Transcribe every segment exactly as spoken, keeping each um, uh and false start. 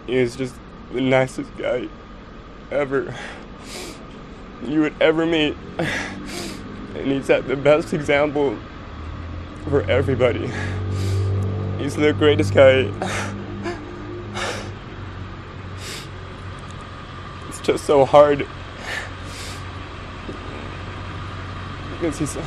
He is just the nicest guy ever you would ever meet. And he's set the best example for everybody. He's the greatest guy. It's just so hard because he's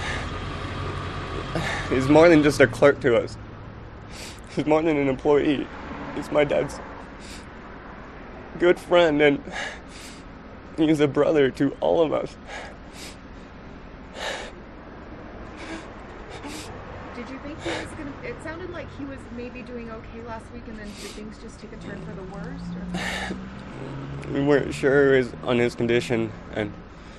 he's more than just a clerk to us. He's more than an employee. He's my dad's good friend, and he's a brother to all of us. Did you think he was gonna? It sounded like he was maybe doing okay last week, and then did things just take a turn for the worst? Or? We weren't sure his, on his condition, and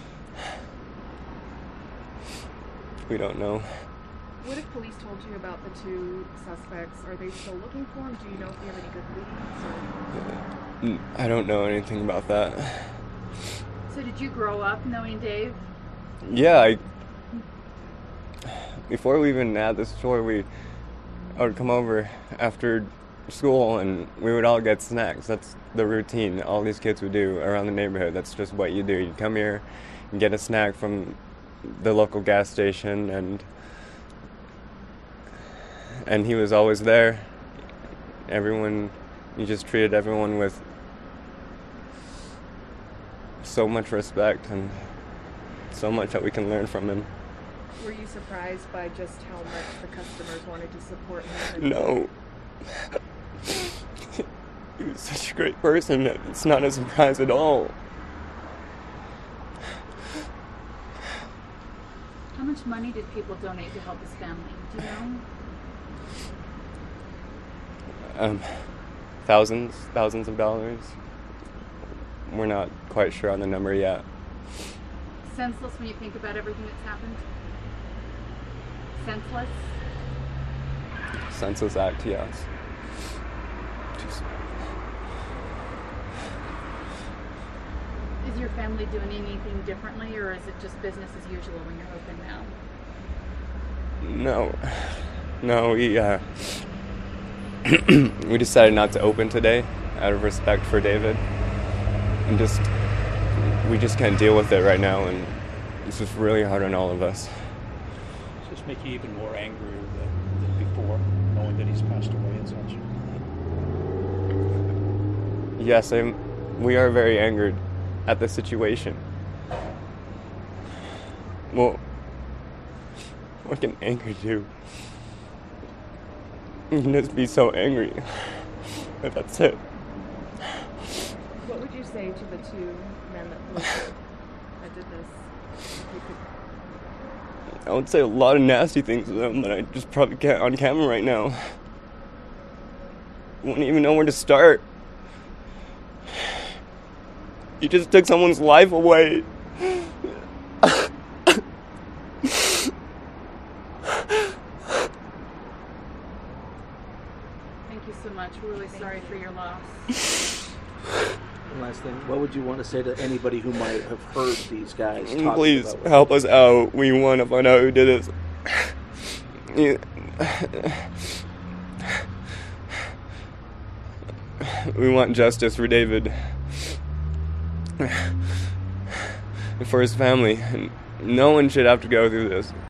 we don't know. What if police told you about the two suspects? Are they still looking for him? Do you know if they have any good leads? Or? I don't know anything about that. So did you grow up knowing Dave? Yeah, I, before we even had the store, we I would come over after school and we would all get snacks. That's the routine all these kids would do around the neighborhood. That's just what you do. You come here and get a snack from the local gas station, and and he was always there. Everyone, he just treated everyone with so much respect and so much that we can learn from him. Were you surprised by just how much the customers wanted to support him? No. He was such a great person that it's not a surprise at all. How much money did people donate to help his family? Do you know? Um, thousands, thousands of dollars. We're not quite sure on the number yet. Senseless when you think about everything that's happened? Senseless? Senseless act, yes. Just, Is your family doing anything differently, or is it just business as usual when you're open now? no. No, we, uh, we decided not to open today out of respect for David. And just, we just can't deal with it right now, and it's just really hard on all of us. Does this make you even more angry than, than before, knowing that he's passed away and such? Yes, I'm, we are very angered at the situation. Well, what can anger do? You can just be so angry. But that's it. What would you say to the two men that posted that did this? If you could... I would say a lot of nasty things to them, but I just probably can't on camera right now. I wouldn't even know where to start. You just took someone's life away. Thank you so much. We're really sorry for your loss. One last thing. What would you want to say to anybody who might have heard these guys talking Please about help us out. We want to find out who did this. Yeah. We want justice for David. And for his family. No one should have to go through this.